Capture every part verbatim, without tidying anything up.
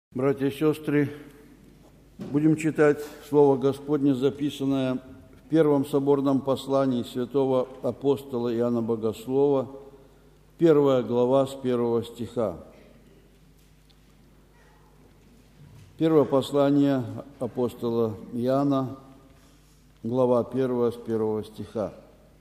Братья и сестры, будем читать Слово Господне, записанное в первом соборном послании святого апостола Иоанна Богослова, первая глава с первого стиха. Первое послание апостола Иоанна, глава первая с первого стиха.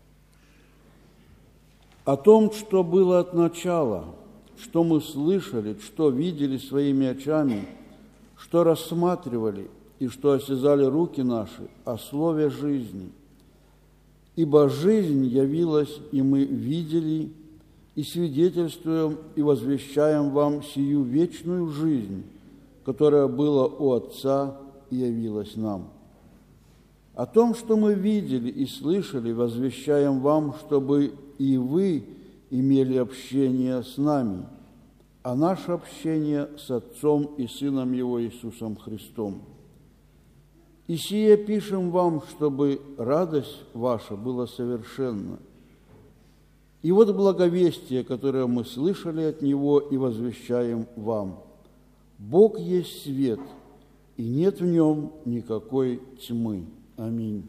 «О том, что было от начала, что мы слышали, что видели своими очами, что рассматривали и что осязали руки наши о слове жизни. Ибо жизнь явилась, и мы видели, и свидетельствуем, и возвещаем вам сию вечную жизнь, которая была у Отца и явилась нам. О том, что мы видели и слышали, возвещаем вам, чтобы и вы имели общение с нами, а наше общение с Отцом и Сыном Его Иисусом Христом. И сие пишем вам, чтобы радость ваша была совершенна. И вот благовестие, которое мы слышали от Него и возвещаем вам. Бог есть свет, и нет в Нем никакой тьмы. Аминь».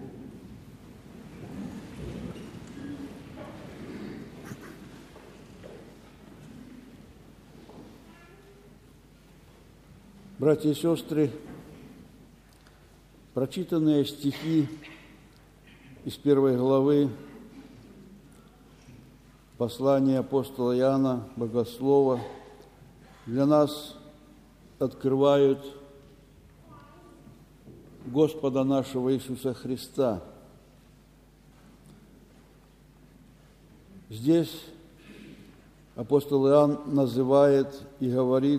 Братья и сестры, прочитанные стихи из первой главы послания апостола Иоанна Богослова для нас открывают Господа нашего Иисуса Христа. Здесь апостол Иоанн называет и говорит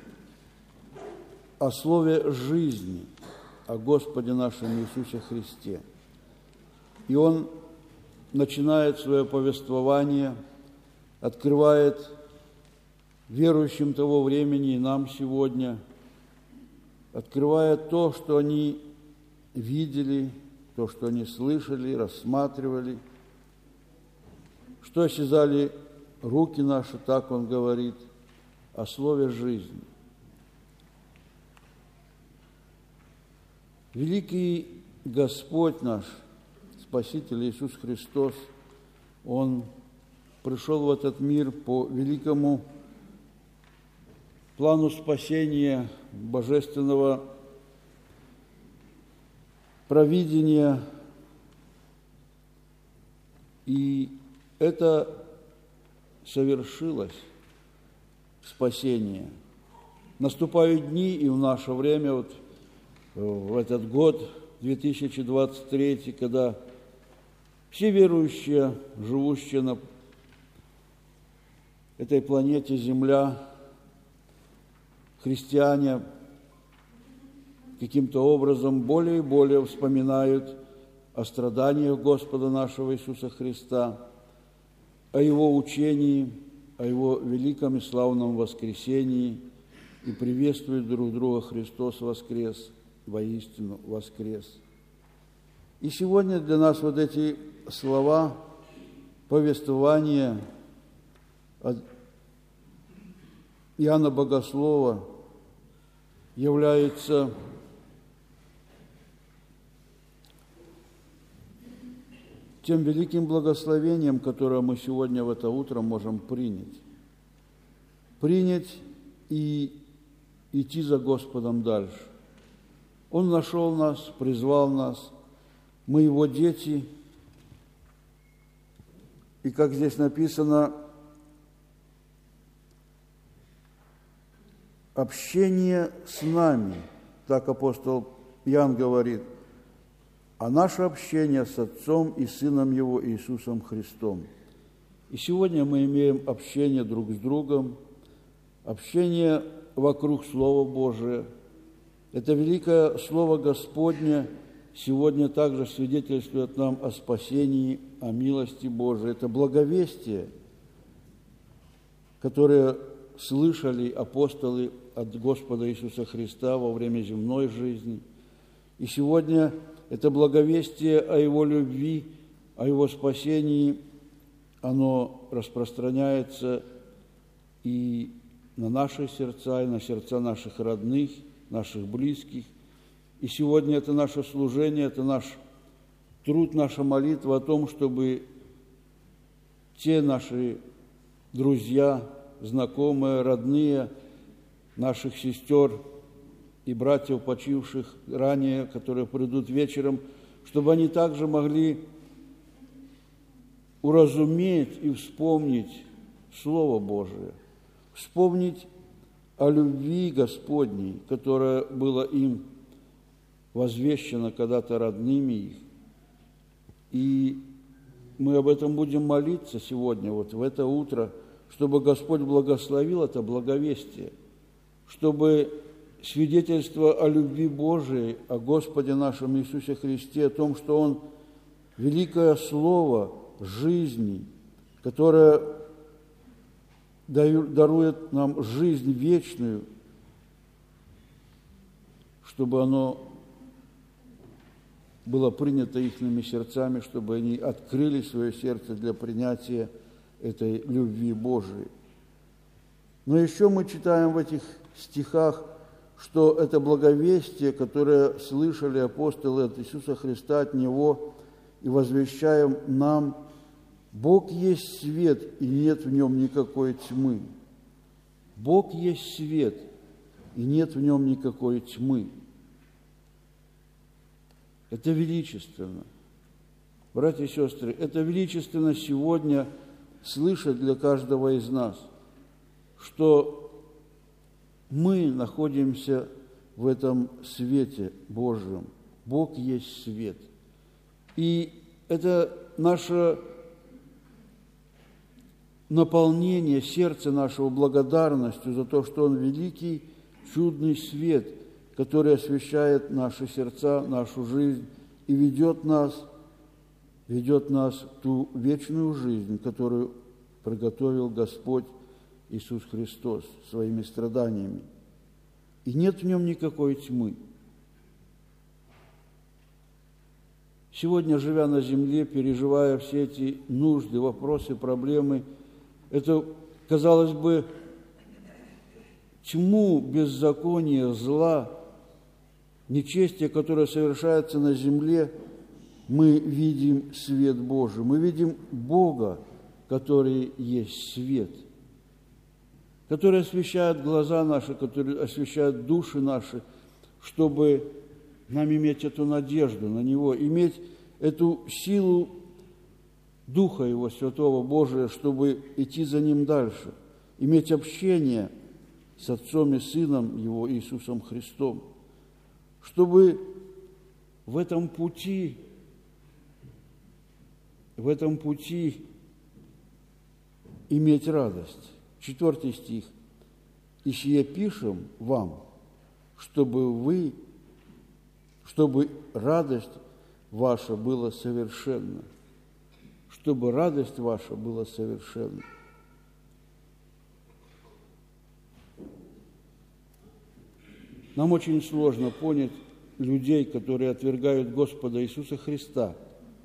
о слове жизни, о Господе нашем Иисусе Христе. И он начинает свое повествование, открывает верующим того времени и нам сегодня, открывает то, что они видели, то, что они слышали, рассматривали, что осязали руки наши, так он говорит, о слове жизни. Великий Господь наш, Спаситель Иисус Христос, Он пришел в этот мир по великому плану спасения, божественного провидения. И это совершилось, спасение. Наступают дни, и в наше время, вот в этот год, две тысячи двадцать третий, когда все верующие, живущие на этой планете Земля, христиане, каким-то образом более и более вспоминают о страданиях Господа нашего Иисуса Христа, о Его учении, о Его великом и славном воскресении и приветствуют друг друга: «Христос воскрес! Воистину воскрес». И сегодня для нас вот эти слова повествования от Иоанна Богослова являются тем великим благословением, которое мы сегодня в это утро можем принять. Принять и идти за Господом дальше. Он нашел нас, призвал нас, мы Его дети. И как здесь написано, общение с нами, так апостол Иоанн говорит, а наше общение с Отцом и Сыном Его Иисусом Христом. И сегодня мы имеем общение друг с другом, общение вокруг Слова Божия. Это великое Слово Господне сегодня также свидетельствует нам о спасении, о милости Божией. Это благовестие, которое слышали апостолы от Господа Иисуса Христа во время земной жизни. И сегодня это благовестие о Его любви, о Его спасении, оно распространяется и на наши сердца и на сердца наших родных, наших близких. И сегодня это наше служение, это наш труд, наша молитва о том, чтобы те наши друзья, знакомые, родные, наших сестер и братьев, почивших ранее, которые придут вечером, чтобы они также могли уразуметь и вспомнить Слово Божие, вспомнить о любви Господней, которая была им возвещена когда-то родными их. И мы об этом будем молиться сегодня, вот в это утро, чтобы Господь благословил это благовестие, чтобы свидетельство о любви Божией, о Господе нашем Иисусе Христе, о том, что Он великое Слово жизни, которое дарует нам жизнь вечную, чтобы оно было принято ихними сердцами, чтобы они открыли свое сердце для принятия этой любви Божией. Но еще мы читаем в этих стихах, что это благовестие, которое слышали апостолы от Иисуса Христа, от Него, и возвещаем нам: Бог есть свет, и нет в нем никакой тьмы. Бог есть свет, и нет в нем никакой тьмы. Это величественно. Братья и сестры, это величественно сегодня слышать для каждого из нас, что мы находимся в этом свете Божьем. Бог есть свет. И это наше наполнение сердца нашего благодарностью за то, что Он великий, чудный свет, который освещает наши сердца, нашу жизнь и ведет нас, ведет нас в ту вечную жизнь, которую приготовил Господь Иисус Христос своими страданиями. И нет в нем никакой тьмы. Сегодня, живя на земле, переживая все эти нужды, вопросы, проблемы, это, казалось бы, тьму беззакония, зла, нечестия, которое совершается на земле, мы видим свет Божий, мы видим Бога, который есть свет, который освещает глаза наши, который освещает души наши, чтобы нам иметь эту надежду на Него, иметь эту силу Духа Его Святого Божия, чтобы идти за Ним дальше, иметь общение с Отцом и Сыном Его Иисусом Христом, чтобы в этом пути, в этом пути иметь радость. Четвертый стих. «И сие пишем вам, чтобы вы, чтобы радость ваша была совершенна». Чтобы радость ваша была совершенна. Нам очень сложно понять людей, которые отвергают Господа Иисуса Христа,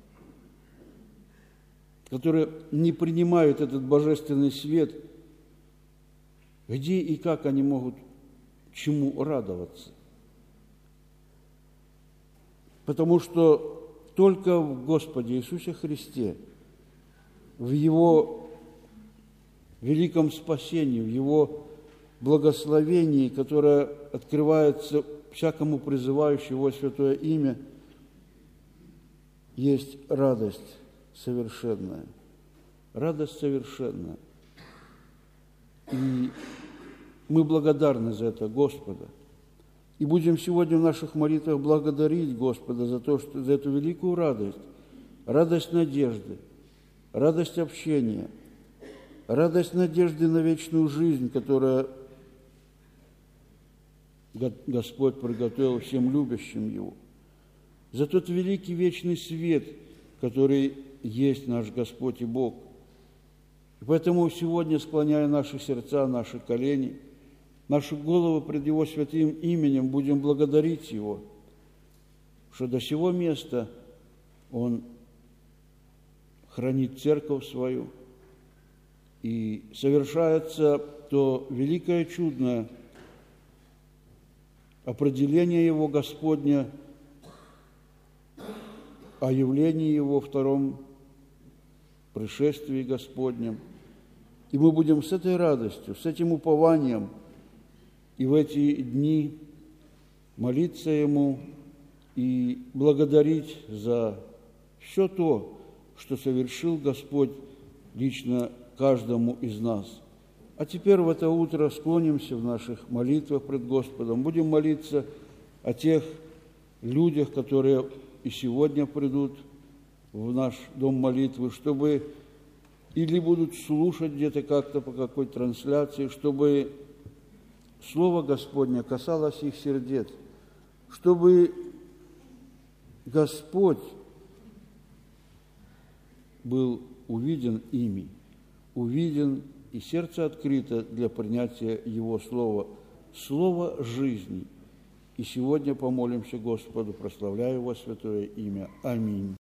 которые не принимают этот божественный свет. Где и как они могут чему радоваться? Потому что только в Господе Иисусе Христе, в Его великом спасении, в Его благословении, которое открывается всякому призывающему Его святое имя, есть радость совершенная. Радость совершенная. И мы благодарны за это Господа. И будем сегодня в наших молитвах благодарить Господа за то, что за эту великую радость, радость надежды, радость общения, радость надежды на вечную жизнь, которую Господь приготовил всем любящим Его, за тот великий вечный свет, который есть наш Господь и Бог. И поэтому сегодня, склоняя наши сердца, наши колени, нашу голову пред Его святым именем, будем благодарить Его, что до сего места Он хранит церковь свою, и совершается то великое чудное определение Его Господня о явлении Его втором пришествии Господнем. И мы будем с этой радостью, с этим упованием и в эти дни молиться Ему и благодарить за все то, что совершил Господь лично каждому из нас. А теперь в это утро склонимся в наших молитвах пред Господом. Будем молиться о тех людях, которые и сегодня придут в наш дом молитвы, чтобы или будут слушать где-то как-то по какой трансляции, чтобы Слово Господне касалось их сердец, чтобы Господь был увиден ими, увиден и сердце открыто для принятия Его Слова, Слово жизни. И сегодня помолимся Господу, прославляя Его святое имя. Аминь.